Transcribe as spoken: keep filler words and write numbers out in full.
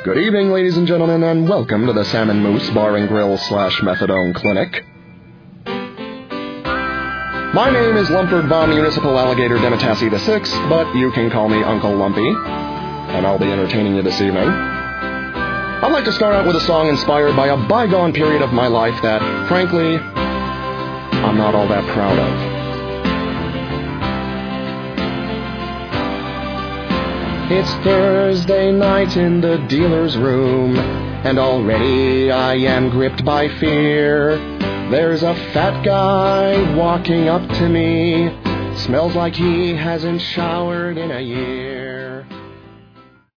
Good evening, ladies and gentlemen, and welcome to the Salmon Moose Bar and Grill slash Methadone Clinic. My name is Lumford Von Municipal Alligator Demetasi the Sixth, but you can call me Uncle Lumpy, and I'll be entertaining you this evening. I'd like to start out with a song inspired by a bygone period of my life that, frankly, I'm not all that proud of. It's Thursday night in the dealer's room, and already I am gripped by fear. There's a fat guy walking up to me, smells like he hasn't showered in a year.